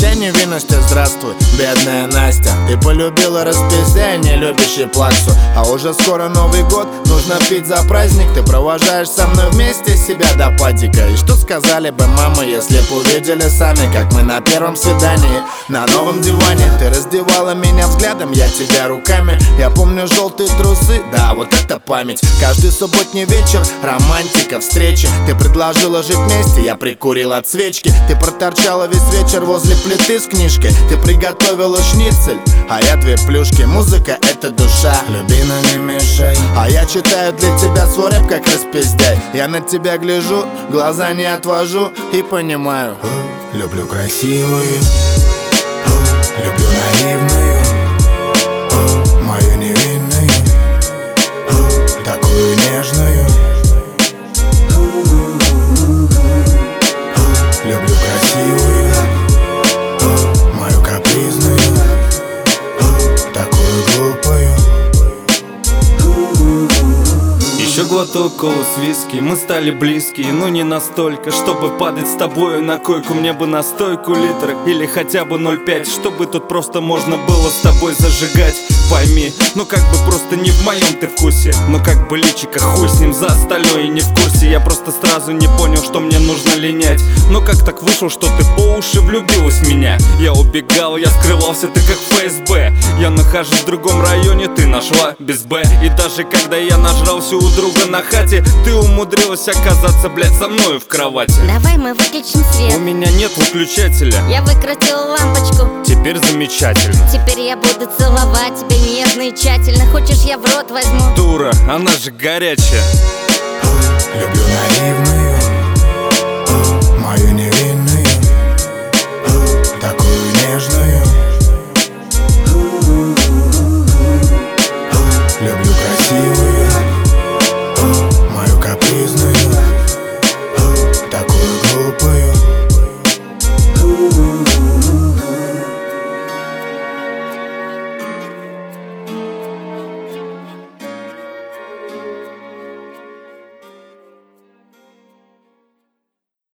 Прощай, невинность, здравствуй, бедная Настя. Ты полюбила расписание, любящий плаксу. А уже скоро Новый год, нужно пить за праздник. Ты провожаешь со мной вместе себя до падика. И что сказали бы мамы, если б увидели сами, как мы на первом свидании на новом диване. Ты раздевала меня взглядом, я тебя руками. Я помню желтые трусы, да, вот это память. Каждый субботний вечер, романтика, встречи. Ты предложила жить вместе, я прикурил от свечки. Ты проторчала весь вечер возле плиты с книжкой. Ты приготовила шницель, а я две плюшки. Музыка — это душа, люби, но не мешай. А я читаю для тебя свой рэп, как распиздяй. Я на тебя гляжу, глаза не отвожу и понимаю: люблю красивую, люблю наивную, мою невинную, такую нежную. Люблю красивую, мою капризную, такую глупую. Еще глоток колы с виски, мы стали близки, но не настолько, чтобы падать с тобою на койку. Мне бы настойку литр или хотя бы 0,5, чтобы тут просто можно было с тобой зажигать. Пойми, ну как бы просто не в моем ты вкусе, но как бы личико, хуй с ним, за остальное не в курсе. Я просто сразу не понял, что мне нужно линять. Но как так вышло, что ты по уши влюбилась в меня? Я убегал, я скрывался, ты как ФСБ. Я нахожусь в другом районе, ты нашла без Б. И даже когда я нажрался у друга на хате, ты умудрилась оказаться, блядь, со мною в кровати. Давай мы выключим свет. У меня нет выключателя. Я выкрутила лампочку. Теперь замечательно. Теперь я буду целовать тебя нежно и тщательно. Хочешь, я в рот возьму? Дура, она же горячая. Люблю наивную,